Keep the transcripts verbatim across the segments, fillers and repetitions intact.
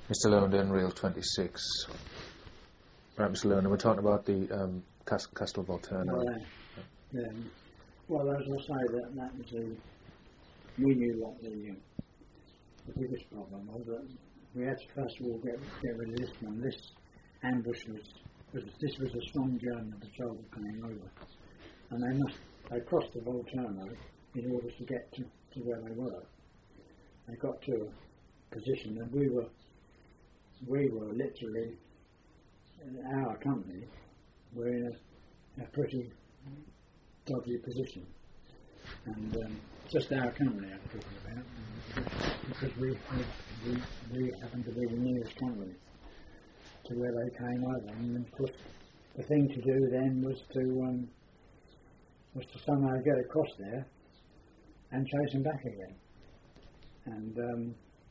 Mister London, Reel twenty-six. Right, Mister London, we're talking about the um, Cas- Castle Volturno. Well, uh, yeah. Well, as I say, that, that was a, we knew what the, uh, the biggest problem was, that we had to first of all get, get rid of this one. This ambush was, was, this was a strong German patrol coming over. And they must, they crossed the Volturno in order to get to, to where they were. They got to a position and we were, we were literally, our company were in a, a pretty dodgy position. And um, just our company I'm talking about, because we, we, we happened to be the nearest company to where they came over. And of course, the thing to do then was to um, was to somehow get across there and chase them back again. And um,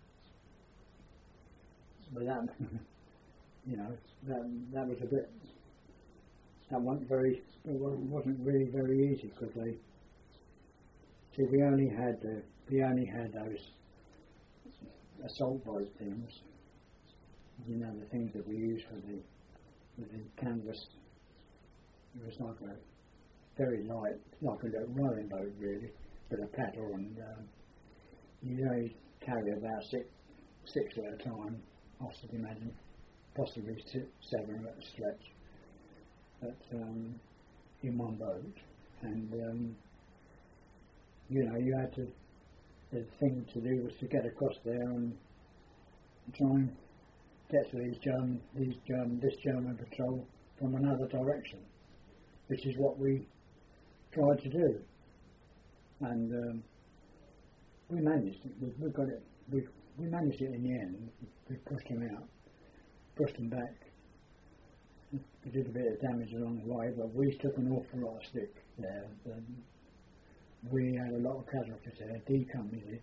but that, you know, that that was a bit. That wasn't very. It wasn't really very easy because they. See, we only had the, we only had those assault boat things. You know, the things that we use for the with the canvas. It was like a very light, like a little rowing boat really, with a paddle, and um, you only carry about six six at a time. I should imagine, possibly two, seven at a stretch. But um, in one boat, and um, you know, you had to. The thing to do was to get across there and try and get to these German, these German, this German patrol from another direction, which is what we tried to do, and um, we managed it. We, we got it. We we managed it in the end. We pushed them out, pushed them back. We did a bit of damage along the way, but we took an awful lot of stick there. Um, we had a lot of casualties there. D Company did.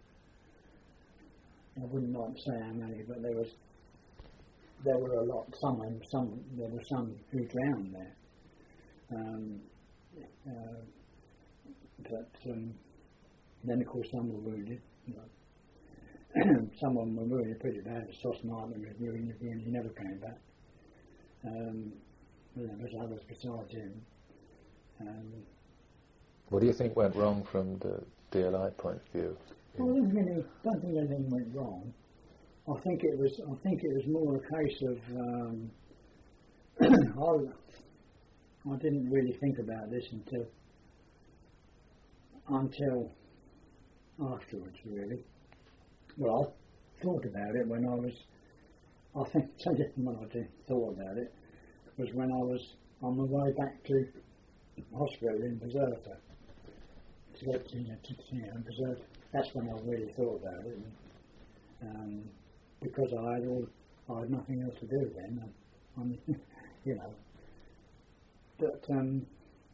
I wouldn't like to say how many, but there was there were a lot. Some, some there were some who drowned there. Um, uh, but um, then, of course, some were wounded. You know. Some of them were wounded pretty bad. Sos Martin was wounded, he never came back. Um, well, there was others besides him. Um, what do you think went wrong from the D L I point of view? Well, I don't, really, don't think anything went wrong. I think it was. I think it was more a case of. Um, I, I didn't really think about this until until afterwards, really. Well, I thought about it when I was. I think when I did, thought about it was when I was on my way back to hospital in Bizerta. To get to, you know, to, you know, Bizerta. That's when I really thought about it, and, um, because I had all, I had nothing else to do then. I, I mean, you know, but um,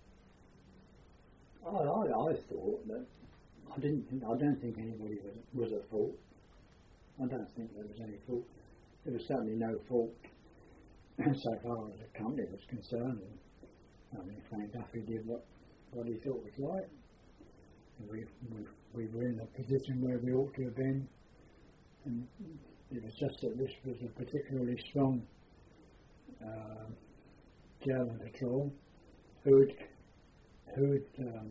I, I, I thought that I didn't. Think, I don't think anybody was was at fault. I don't think there was any fault. There was certainly no fault so far as the company was concerned. I mean, Frank Duffy did what, what he thought was right. We, we we were in a position where we ought to have been, and it was just that this was a particularly strong uh, German patrol who'd who'd um,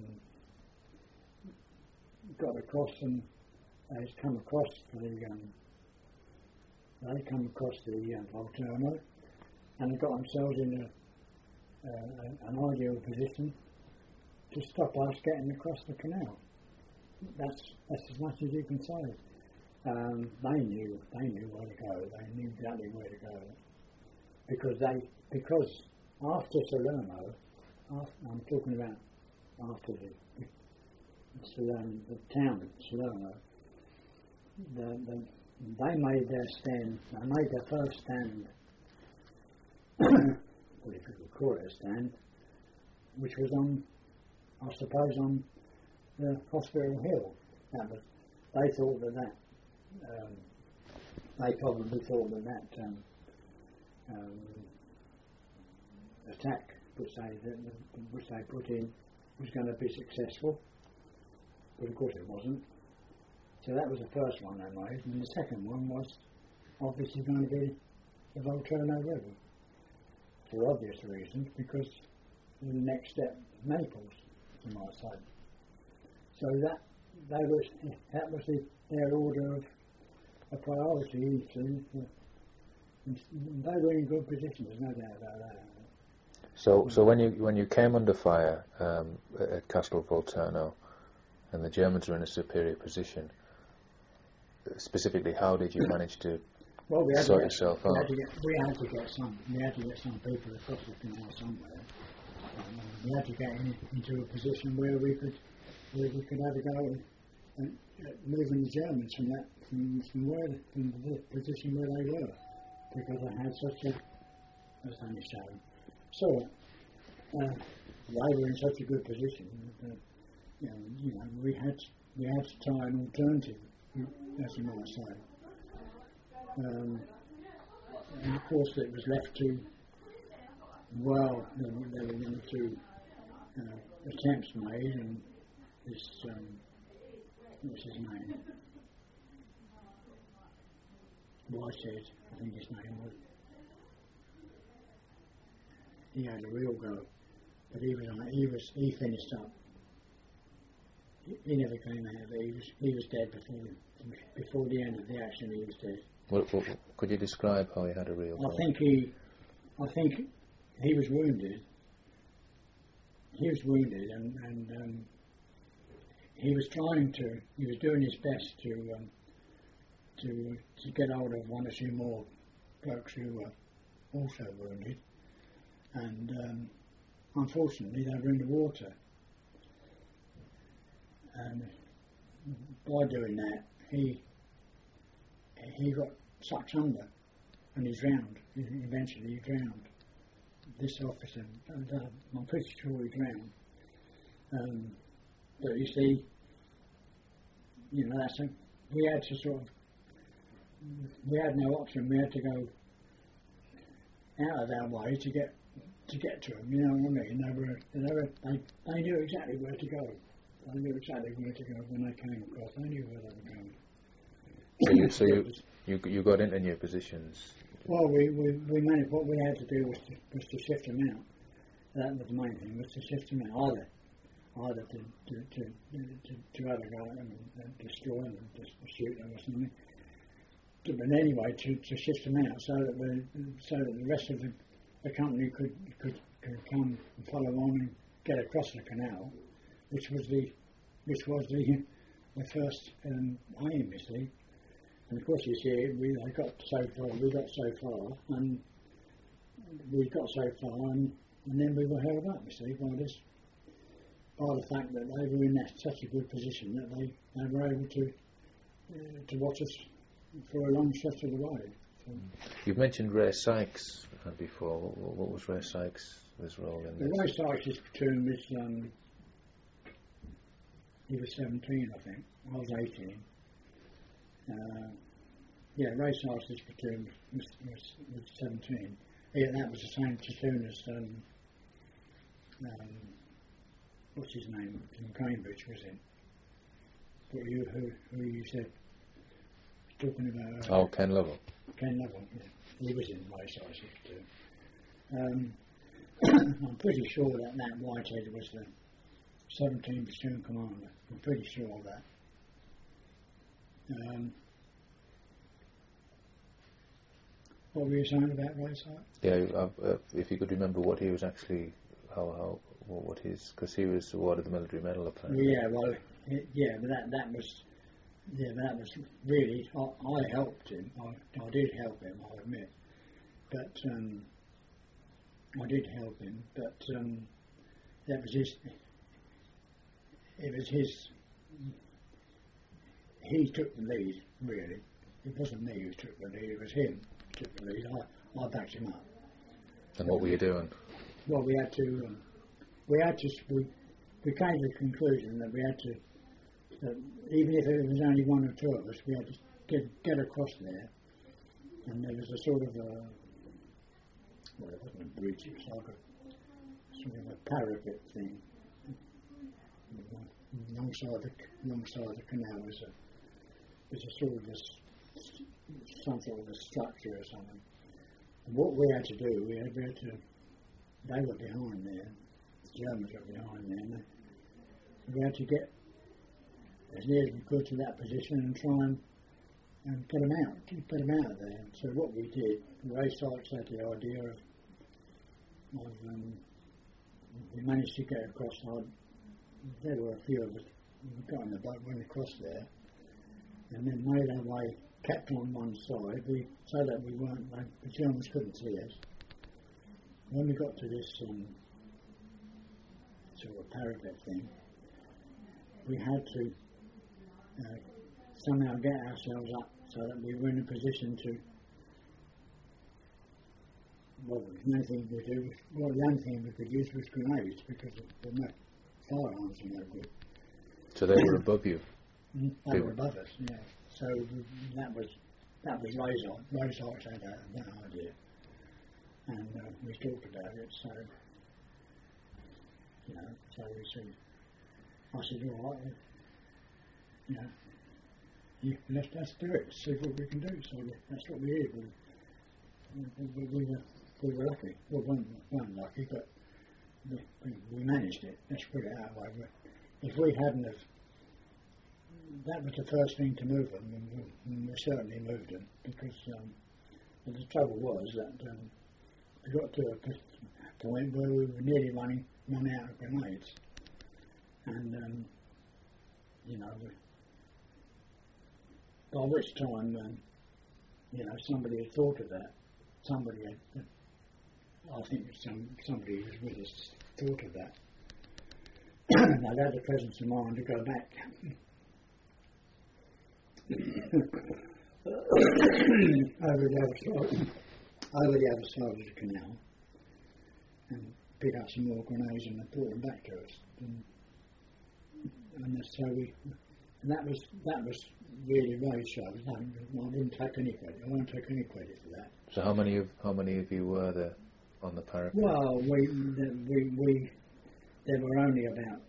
got across and they'd come across the um, they come across the uh, Volturno and they got themselves in a, uh, an ideal position to stop us getting across the canal. That's that's as much as you can say. Um, they knew they knew where to go. They knew exactly where to go because they because after Salerno, after, I'm talking about after the, the Salerno, the town of Salerno. The, the, they made their stand. They made their first stand. Well, if you could call it a stand, which was on, I suppose, on the Hospital Hill. That was. They thought that that. Um, they probably thought that that um, um, attack, which they that, which they put in, was going to be successful, but of course it wasn't. So that was the first one they made, and the second one was obviously going to be the Volturno River, for obvious reasons, because the next step, Naples, to my side. So that they was that was the, their order of a priority. To, uh, they were in good position. There's no doubt about that. So, so when you when you came under fire um, at Castel Volturno, and the Germans were in a superior position, specifically, how did you manage to well, we had sort to get, yourself we out? Had to get, we had to get some. We had to get some people across the canal somewhere. Um, we had to get in, into a position where we could where we could have a go and, and uh, moving the Germans from that from, from where from the position where they were, because they had such a as only shown. So uh, they were in such a good position that you know, you know we had we had to try an alternative, as you might say. Um, and of course, it was left to well, there were, there were one or two uh, attempts made, and this um, what's his name? Whitehead, I think his name was. He had a real go, but he was he was he finished up. He, he never came out. But he was he was dead before before the end of the action. He was dead. What, what, could you describe how he had a real go? I think he, I think he was wounded. He was wounded, and and um, he was trying to. He was doing his best to um, to to get hold of one or two more blokes who were also wounded. And um, unfortunately, they were in the water. And by doing that, he he got sucked under, and he drowned. Eventually, he drowned. This officer, and, uh, I'm pretty sure he drowned. Um, but you see, you know, that's a, we had to sort of, we had no option. We had to go out of our way to get. to get to them, you know what I mean? They were, they were, they, they knew exactly where to go. They knew exactly where to go when they came across. They knew where they were going. So you, so you, you, you got into new positions. Well, we, we, we managed. What we had to do was to, was to shift them out. That was the main thing. Was to shift them out, either, either to to to to, to either go and, and destroy them, and just shoot them or something. To, but anyway, to, to shift them out so that we, so that the rest of the the company could, could could come and follow on and get across the canal, which was the which was the the first um, aim, you see. And of course, you see, we I got so far, we got so far, and we got so far, and, and then we were held up, you see, by this, by the fact that they were in that, such a good position that they, they were able to uh, to watch us for a long stretch of the way. So, you've mentioned Ray Sykes before. What, what was Ray Sykes' his role in this? Ray Sykes' platoon was, um, he was seventeen, I think. I was eighteen. Uh, yeah, Ray Sykes' platoon was, was, was seventeen. Yeah, that was the same platoon as, um, um, what's his name, from Cambridge, was it? What you, who, who you said, talking about... Uh, oh, Ken Lovell. Ken Lovell, yeah. He was in Ray Sykes' platoon. Um, I'm pretty sure that Matt Whitehead was the seventeenth Platoon Commander. I'm pretty sure of that. Um, what were you saying about Ray Sykes? Yeah, uh, uh, if you could remember what he was actually, how, how what, what his, because he was awarded the Military Medal apparently. Yeah, well, it, yeah, but that that was, yeah, but that was really, I, I helped him. I, I did help him, I admit. But um, I did help him, but um, that was his. It was his. He took the lead, really. It wasn't me who took the lead; it was him who took the lead. I, I backed him up. And what were you doing? Well, we had to. Um, we had to. We, we came to the conclusion that we had to. That even if it was only one or two of us, we had to get get across there, and there was a sort of a. Well, it wasn't a bridge, it was like a sort of a parapet thing. Alongside the, alongside the canal was a, was a sort of a some sort of a structure or something. And what we had to do, we had, we had to, they were behind there, the Germans were behind there, and they, we had to get as near as we could to that position and try and, and get them out, get them out of there. So what we did, Ray Sykes had the idea of, of um, we managed to get across. Our, there were a few of us who got in the boat, went across there, and then made our way, kept on one side, we, so that we weren't, like, the Germans couldn't see us. When we got to this um, sort of parapet thing, we had to uh, somehow get ourselves up so that we were in a position to, well, there was nothing we do, well, the only thing we could use was grenades because the no firearms were no good. So they were above you? Mm, they were above us, yeah. So that was that was Ray Sykes. Ray Sykes had that, that idea, and uh, we talked about it. So you know, so we said, I said, all right, you know, you, let's let's do it. See what we can do. So that's what we did. We, we, we were we were lucky. Well, we weren't, weren't lucky, but we, we, we managed it. Let's put it that way. If we hadn't have, that was the first thing to move them, and we, and we certainly moved them, because um, the trouble was that um, we got to a point where we were nearly running run out of grenades, and um, you know, we, by which time um, you know, somebody had thought of that. Somebody had, I think some somebody who was with us thought of that. They'd had the presence of mind to go back. over the other side, over the other side of the canal, and pick up some more grenades and they brought them back to us. And, and so we, and that was that was really Ray's show. I wouldn't take any credit. I won't take any credit for that. So how many of how many of you were there on the parapet? Well, we we we there were only about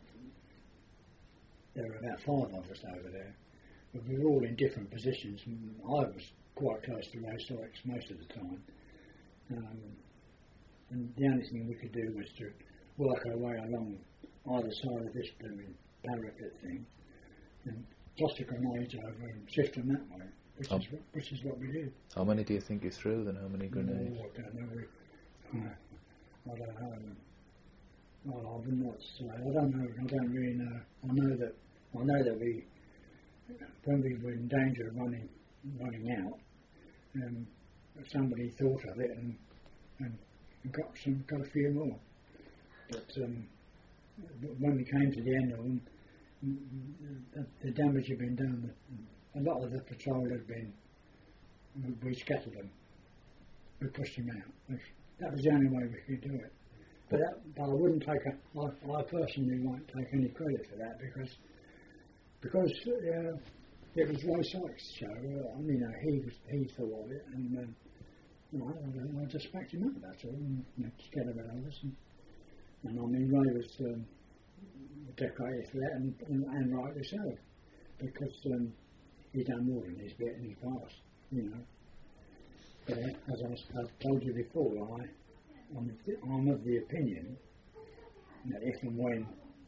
there were about five of us over there. But we were all in different positions. I was quite close to Ray Sykes most of the time. Um, and the only thing we could do was to work our way along either side of this blooming parapet thing and toss the grenades over and shift them that way, which, oh. is, what, which is what we did. How many do you think you threw then? How many grenades? Oh, I don't know. We, uh, I don't know. Well, I would not say. I don't know. I don't really know. I know that. I know that we, when we were in danger of running, running out, um, somebody thought of it and, and got some, got a few more. But um, when we came to the end of them, the, the damage had been done. A lot of the patrol had been, we scattered them. We pushed them out. That was the only way we could do it. But, that, but I wouldn't take a, I, I personally won't take any credit for that because because uh, it was Ray Sykes' show. Uh, I mean, uh, he was he thought of it, and um, you know, I, I just backed him up. That's all. And, you know, scared about others, and, and I mean, Ray was um, decorated for that, and, and, and rightly so, because um, he's done more than his bit in his past, you know. But uh, as I, I've told you before, I. I'm, I'm of the opinion that if and when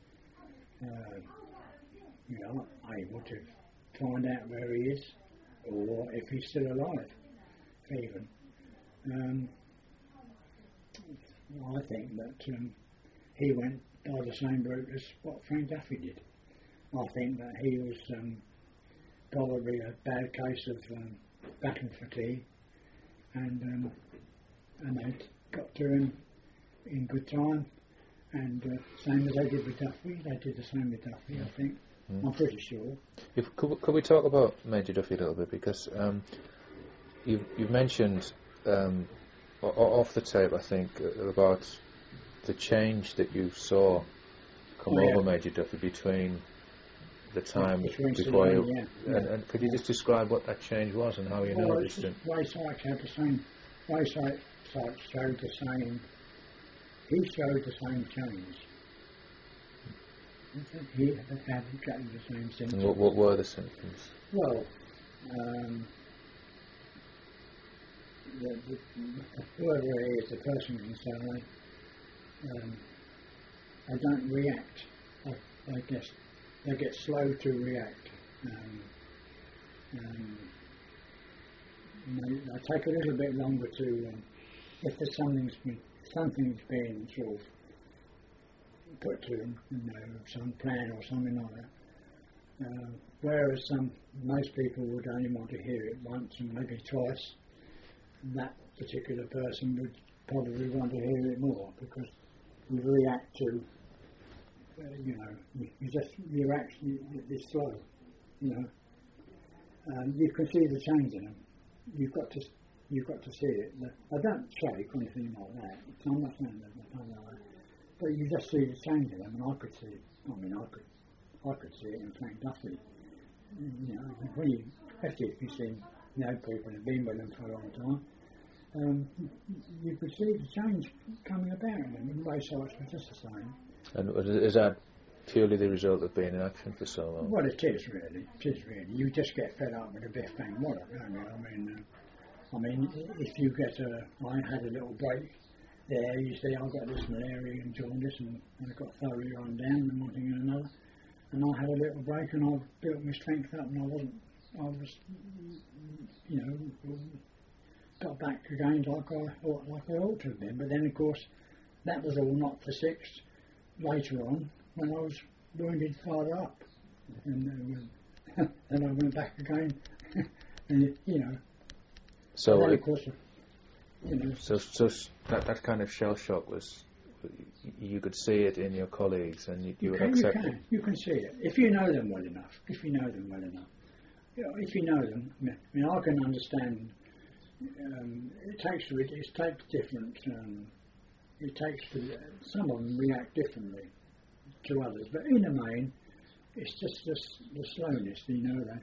uh, you know, able to find out where he is, or if he's still alive, even, um, I think that um, he went by the same route as what Frank Duffy did. I think that he was um, probably a bad case of um, battle fatigue, and um, and they got to him in good time, and uh, same as they did with Duffy, they did the same with Duffy, I think. Mm. I'm pretty sure. If, could, could we talk about Major Duffy a little bit, because um, you've, you've mentioned um, o- off the tape, I think, uh, about the change that you saw come oh, over yeah. Major Duffy between the time between before Sudan, you... Yeah. And, and could you yeah. just describe what that change was and how you well, noticed it? Ray Sykes had the same... Ray Sykes showed the same... He showed the same change. He had exactly the same symptoms. And what, what were the symptoms? Well, um, the, the, whoever it is, the person can say, um, they don't react. I, I guess they get slow to react. Um, um, they, they take a little bit longer to, um, if there's something's been, something's been sort of put to them, you know, some plan or something like that. Uh, whereas some, most people would only want to hear it once and maybe twice. That particular person would probably want to hear it more because you react to, uh, you know, you, you just, you react, you, it's slow, you know. Um, you can see the change in them. You've got to, you've got to see it. I don't shake or anything like that. I'm not saying that, I'm not like that. But you just see the change in them, and I could see it. I mean, I could, I could see it in Frank Duffy. You know, when you, especially if you've seen, you know, people who've been with them for a long time, um, you could see the change coming about in them, and Ray Sykes was just the same. And is that purely the result of being in action for so long? Well, it is really. It is really. You just get fed up with a Biff Bang Wallop, don't you? I mean, uh, I mean, if you get a, I had a little break there. You see, I got this malaria and jaundice, and I got thoroughly run down, and one thing and another. And I had a little break, and I built my strength up, and I wasn't, I was, you know, got back again like I like I ought to have been. But then, of course, that was all not for six later on when I was wounded farther up, and uh, then I went back again, and you know. So, then, it, of course, you know. So, so that that kind of shell shock was, you could see it in your colleagues, and you, you, you would can, accept you can, it. You can see it if you know them well enough. If you know them well enough, you know, if you know them, I mean, I can understand. Um, it takes it takes different. Um, it takes to, some of them react differently to others, but in the main, it's just the, the slowness. You know that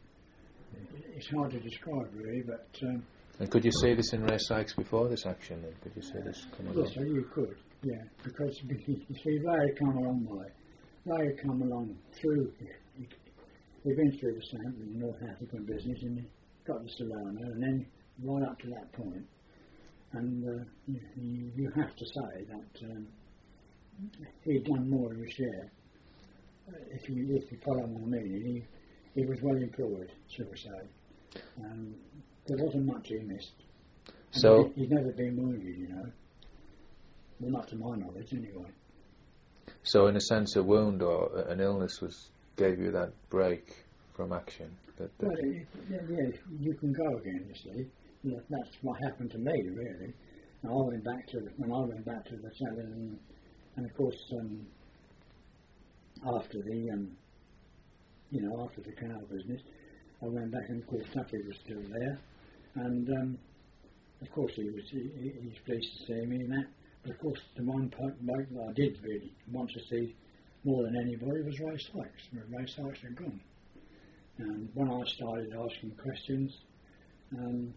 it's hard to describe really, but. Um, And could you see this in Ray Sykes before this action? Then could you see this come along? Yes, you could. Yeah, because you see, Ray had come a long way. Ray had come along through. He, he'd been through the South and the North African business, and he got to Solana, and then right up to that point. And uh, you, you have to say that um, he'd done more than his share. If you if you follow my meaning, he he was well employed, shall we say. Um, there wasn't much he missed. And So he, he'd never been wounded, you know. Well, not to my knowledge, anyway. So, in a sense, a wound or an illness was gave you that break from action. That, that Well, it, yeah, yeah, you can go again. You see, yeah, that's what happened to me, really. And I went back to the, when I went back to the Southern, and, and of course, um, after the, um, you know, after the canal business, I went back, and of course, Tuffy was still there, and um, of course, he was he, he's pleased to see me and that. But of course, the one bloke that I did really want to see more than anybody was Ray Sykes. Ray Sykes had gone. And when I started asking questions, um,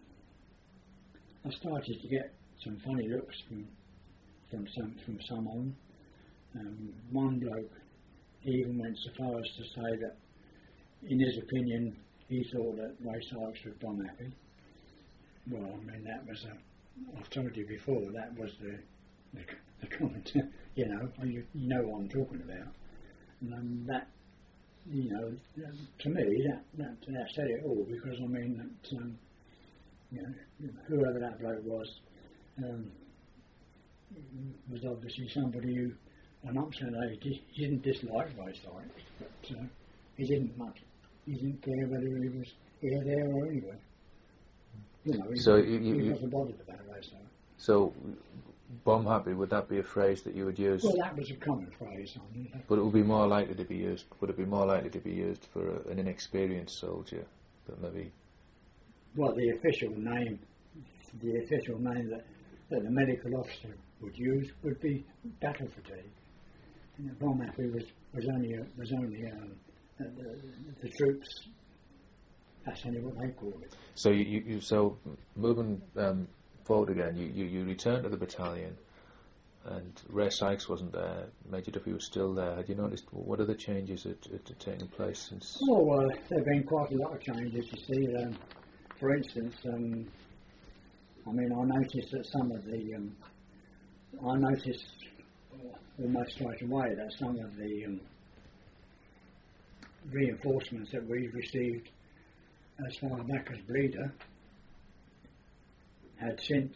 I started to get some funny looks from from some from some of them. Um, one bloke even went so far as to say that, in his opinion, he thought that Ray Sykes was bomb happy. Well, I mean, that was a. I've told you before that was the the, the comment. You know, you, you know what I'm talking about, and um, that. You know, to me, that, that that said it all, because I mean, that, um, you know, whoever that bloke was, um, was obviously somebody who, I'm not saying that he, he didn't dislike Ray Sykes, but uh, he didn't much, he didn't care whether he was here, there, or anywhere. You know, he, so he, you, you, he wasn't bothered about Ray Sykes. So, bomb happy, would that be a phrase that you would use? Well, that was a common phrase. I mean, But it would be more likely to be used. Would it be more likely to be used for a, an inexperienced soldier, that maybe? Well, the official name, the official name that, that the medical officer would use would be battle fatigue. And bomb happy was was only a, was only um, the, the troops. That's only what they call it. So you, you, you so moving. Um, Forward again, you, you, you returned to the battalion, and Ray Sykes wasn't there. Major Duffy was still there. Had you noticed what other changes had, had taken place since? Oh well, there have been quite a lot of changes. You see, um, for instance, um, I mean, I noticed that some of the, um, I noticed almost straight away that some of the um, reinforcements that we received as far back as Bleeder had since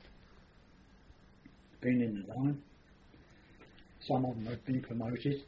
been in the line. Some of them had been promoted.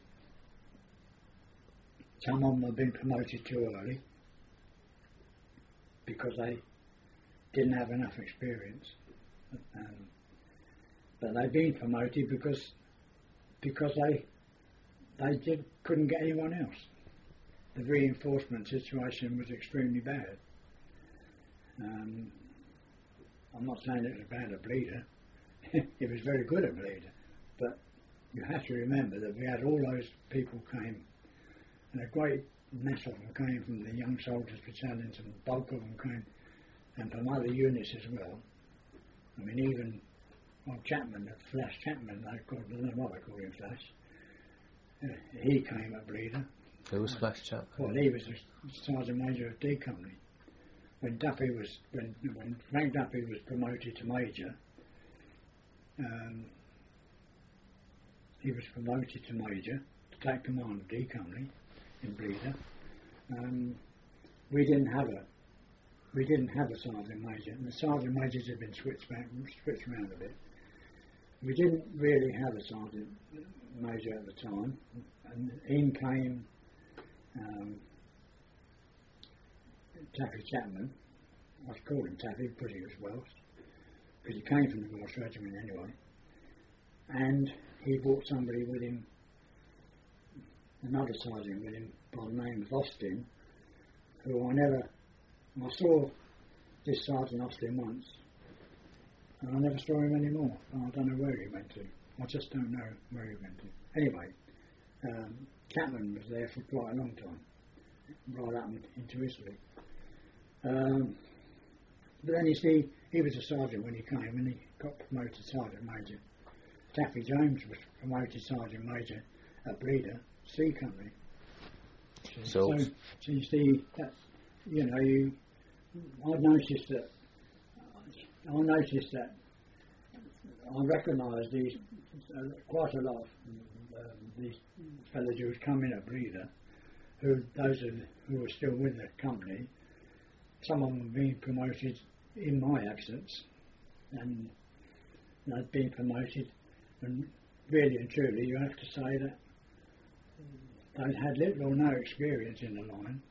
Some of them had been promoted too early because they didn't have enough experience. Um, but they'd been promoted because because they they did, couldn't get anyone else. The reinforcement situation was extremely bad. Um, I'm not saying it was bad at Bleeder. It was very good at Bleeder. But you have to remember that we had all those people came, and a great mass of them came from the young soldiers battalions, and the bulk of them came, and from other units as well. I mean, even old Chapman, Flash Chapman, they called, I don't know what they call him, Flash. Uh, he came at Bleeder. Who was Flash Chapman? Well, he was a sergeant major of D Company. When Duffy was, when when Frank Duffy was promoted to major, um, he was promoted to major to take command of D Company in Bleeder. Um, we didn't have a we didn't have a sergeant major, and the sergeant majors had been switched back, switched around a bit. We didn't really have a sergeant major at the time, and in came um, Taffy Chapman. I was calling him Taffy because he was Welsh, because he came from the Welsh Regiment anyway. And he brought somebody with him, another sergeant with him by the name of Austin, who I never, I saw this Sergeant Austin once, and I never saw him anymore. I don't know where he went to. I just don't know where he went to. Anyway, um, Chapman was there for quite a long time, right up into Italy. Um, but then you see, he was a sergeant when he came, and he got promoted sergeant major. Taffy James was promoted sergeant major at Bleeder, C Company. So, so, so you see, that's, you know, you, I noticed that, I noticed that, I recognised these, uh, quite a lot of um, these fellows who had come in at Bleeder, who, those of, who were still with the company, some of them had been promoted in my absence, and they'd been promoted, and really and truly you have to say that they'd had little or no experience in the line.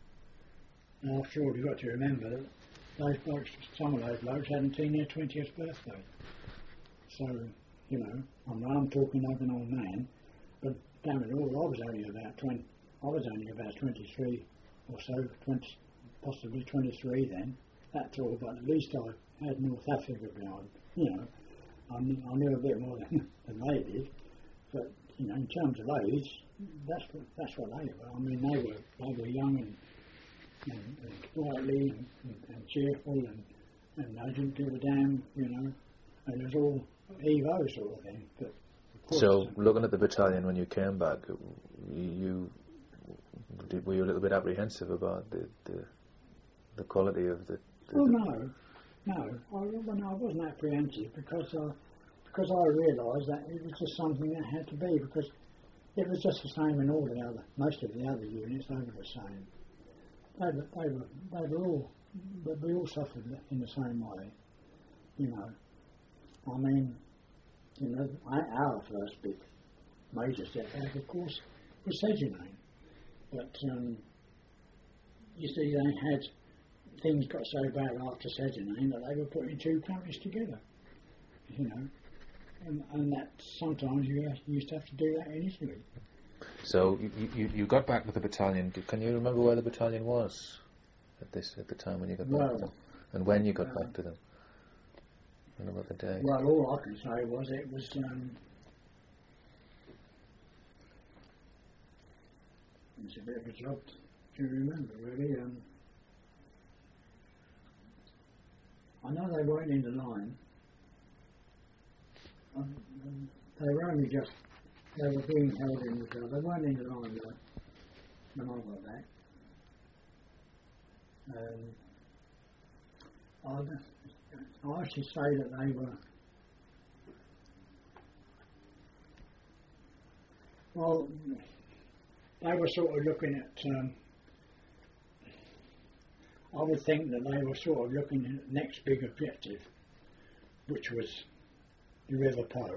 And after all, you've got to remember that those blokes, some of those blokes hadn't seen their twentieth birthday. So, you know, I'm, I'm talking like an old man, but damn it all, I was only about twenty, I was only about twenty-three or so, twenty, possibly twenty-three then, that's all, but at least I had North Africa behind, you know, I knew, I knew a bit more than, than they did, but, you know, in terms of age, that's what, that's what they were. I mean, they were, they were young and, and, and sprightly and, and, and cheerful, and, and they didn't give a damn, you know, and it was all Evo sort of thing. But so, looking at the battalion when you came back, you, you were you a little bit apprehensive about the the, the quality of the... the oh, no, no, I, well, no, I wasn't apprehensive because, uh, because I realised that it was just something that had to be, because it was just the same in all the other, most of the other units, they were the same. They were, they were, they were all, but we all suffered in the same way, you know. I mean, you know, our first big major setback, of course, was Sedunane. But, um, you see, they had, things got so bad after Sedunane that they were putting two companies together, you know. And, and that sometimes you, have, you used to have to do that in Italy. So you, you, you got back with the battalion. Can you remember where the battalion was at this at the time when you got well, back to them? And when you got uh, back to them? And about the day? Well, all I can say was it was um, it's a bit of a job to remember, really. Um, I know they weren't in the line. Um, um, they were only just, they were being held in reserve. They weren't in the line though, when I got back. Um, I, I should say that they were, well, they were sort of looking at, um, I would think that they were sort of looking at the next big objective, which was the River Po.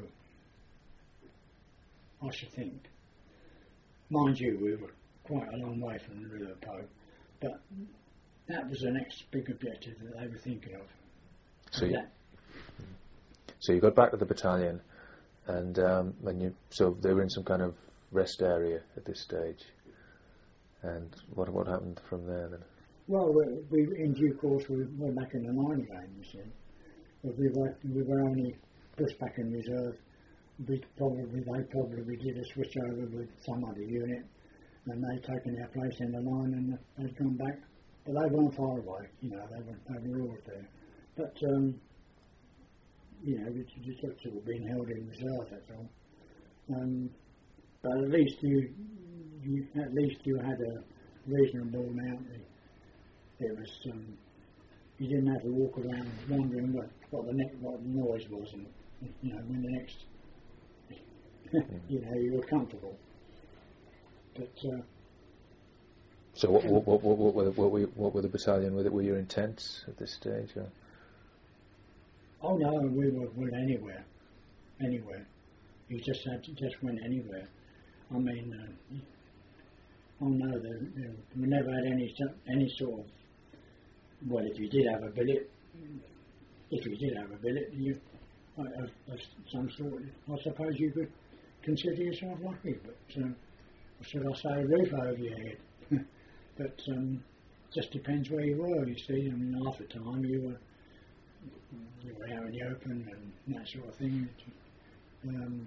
I should think. Mind you, we were quite a long way from the River Po, but that was the next big objective that they were thinking of. So you, so you got back to the battalion, and um, when you so they were in some kind of rest area at this stage, and what what happened from there then? Well, we, we in due course we were back in the line again. You see, but we were we were only pushed back in reserve. We probably they probably did a switch over with some other unit, and they'd taken their place in the line and they'd gone back. But they weren't far away, you know. They were they were always there. But um, you know, we just sort of been held in reserve. That's all. Um, but at least you, you at least you had a reasonable amount. It was um, you didn't have to walk around wondering what what the ne- what the noise was, and you know when the next you know you were comfortable. But uh, so what what what what, what, were, what, were, what were the battalion? Were, were you in tents at this stage? Or? Oh no, we were, were anywhere, anywhere. You just had to, just went anywhere. I mean, uh, oh no, the, the, we never had any any sort of. Well, if you did have a billet, if you did have a billet, you uh, of, of some sort, I suppose you could consider yourself lucky. But uh, should I say, a roof over your head? But um, just depends where you were. You see, I mean, half the time you were you were out in the open and that sort of thing. Um,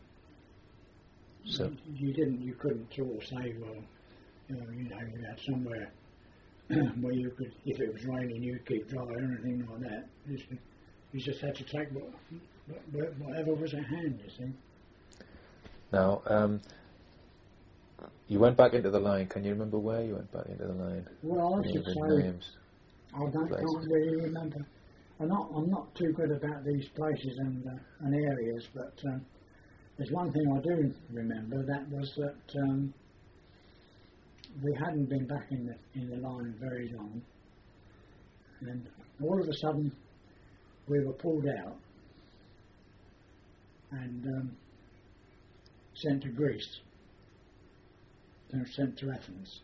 so you, you didn't, you couldn't sort of say, well, you know, you, know, you had somewhere where you could, if it was raining, you'd keep dry or anything like that. You just, you just had to take what, what, whatever was at hand. You see. Now, um, you went back into the line. Can you remember where you went back into the line? Well, I Any should of the say, names, I don't, places? can't really remember. I'm not, I'm not too good about these places and, uh, and areas, but um, there's one thing I do remember. That was that um, we hadn't been back in the in the line very long, and all of a sudden we were pulled out and um, sent to Greece. They were sent to Athens.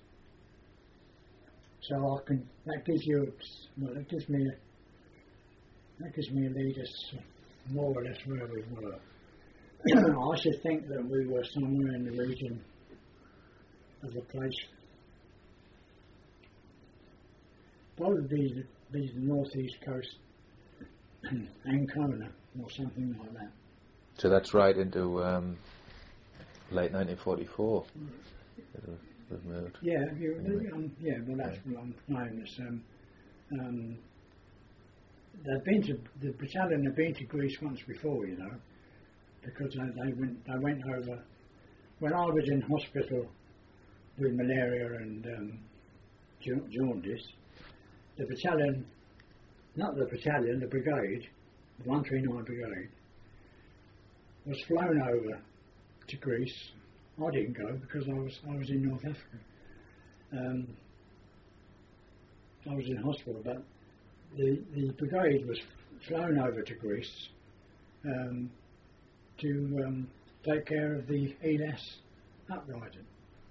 So I can. That gives you. Well, it gives me. A, that gives me a lead as more or less where we were. I should think that we were somewhere in the region of the place. Probably be the, be the northeast coast, Ancona or something like that. So that's right into um, late nineteen forty-four. We've moved. Yeah, you, Anyway. um, yeah. Well, that's Yeah. what I'm known as. Um, um, they've been to the battalion. Had been to Greece once before, you know, because they, they went. They went over when I was in hospital with malaria and um, jaundice. The battalion, not the battalion, the brigade, the one three nine Brigade, was flown over to Greece. I didn't go because I was I was in North Africa. Um, I was in hospital, but the the brigade was flown over to Greece um, to um, take care of the Elas uprising,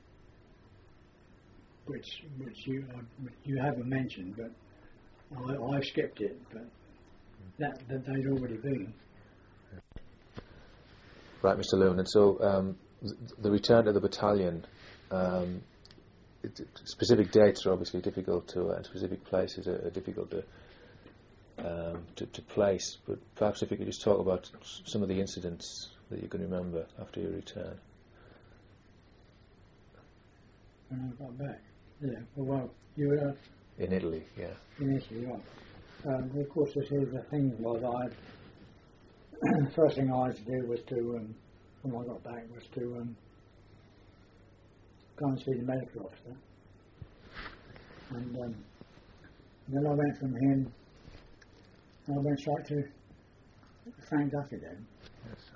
which which you uh, you haven't mentioned, but I, I skipped it. But that that they'd already been. Right, Mister Loon. And so um, th- the return to the battalion. Um, it, specific dates are obviously difficult to, uh, and specific places are, are difficult to, um, to to place. But perhaps if you could just talk about s- some of the incidents that you can remember after your return. When I got back, yeah. Well, well you were. Uh, In Italy, yeah. in Italy, right. Um, of course, this is the thing was I. First thing I had to do was to, um, when I got back, was to um, go and see the medical officer. And um, then I went from him I went straight to Frank Duffy then. Yes.